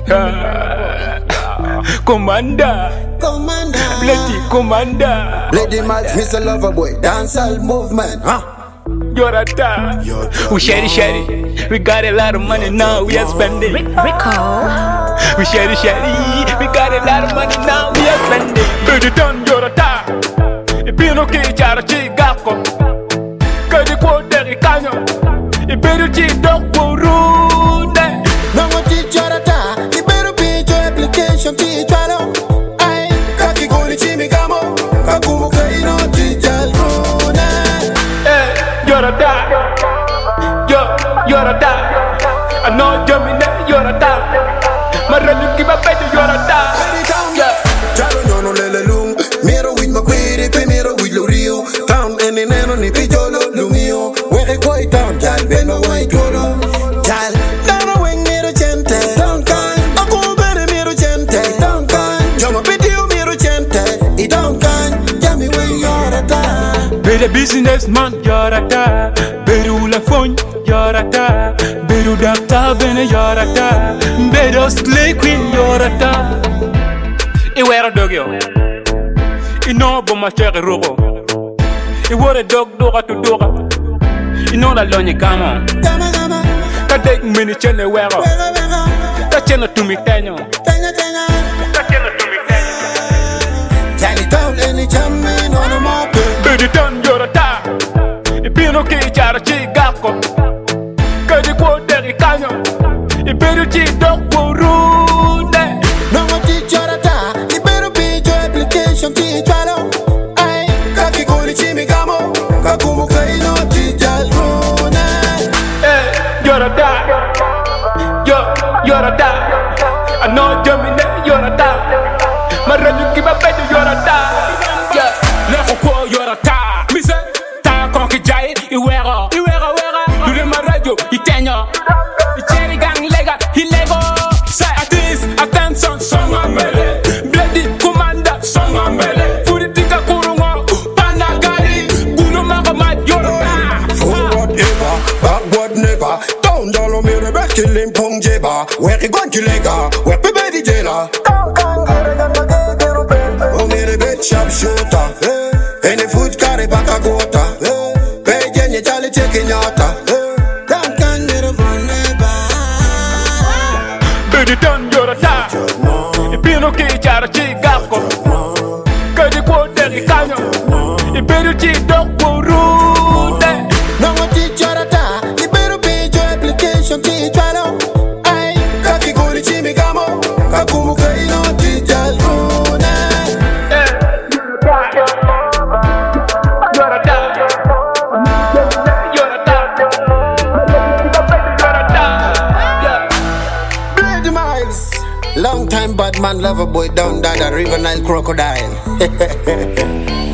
Commander, Bloody Commander. Lady Miles, Mr. Loverboy, dancehall movement, You're a dog. We shady. We got a lot of money now, we are spending. We shady. We got a lot of money now, we are spending. Baby, done, you're a dog. If you don't get a chigaco, cut the quarter, the canyon. If you cheat, dog, will ruin that. Now what teach your attack? You better be your application, teach your I kaki goni chimi kamo, kakumu kaino teach your You're a dog. You're a dog. I know Jomine, you're a dog. Marelu kiba better, you're a dog. Chalo nyono lele lung, miro with my query, miro with Lurio. Town and in eno ni pijolo lumio. Where a quiet town, jal beno white golo. Jal, dano wing miro chente. Don't kind, aku bere miro chente. Don't kind, jama pitiu miro chente. It don't kind, jami when you're a dog. Be the businessman, you're a dog. Beru la phone, you're a dog. Beru doctor, bene, you're a dog. Beru slay queen, you're a dog. I wear a dog, yo. I know about my cherry robo. I wear a dog, dora to dora. I know that lonely come on. Ka take mini chene wero. Ka chene to me tenyo. Ka chene to me tenyo. Tally town, any chairman on a mop. Baby, done, you're a dog. If you don't get a chigaco, ka the quarter, the canyon. If you cheat, dog, will ruin that. Now what teach your attack? You better be your application, teach your I kaki goni chimi kamo, kakumu kaino teach your You're a dog. You're a dog. I know Jomine, you're a dog. Marelu kiba better, you're a dog. Leko ko, you're a dog. Me say, ta konki jai, iwera. Do the my radio, itenya. Cherry gang lega, he lego. Say artist, attention, song ambele. Bloody Commander, song ambele. Fuditika kurungo, panagari. Gulo magamad, you're a dog. Forward ever, backward never. Down dolo me rebe killing pong jeba. Where he gone to lega, where pe baby jela. Oh me rebe sharp shooter. Any food carry back a gota. Pay jenye jolly taking yata. Down can never never. Baby, done, you're a dog. If you don't get a chigaco, cut the quarter, the canyon. If you cheat, dog, will ruin that. Now what teach your attack? You better be your application, teach your I kaki goni chimi kamo, kakumu kaino teach your You're a dog. You're a dog. Bloody Miles. Long time bad man lover boy down that the River Nile crocodile.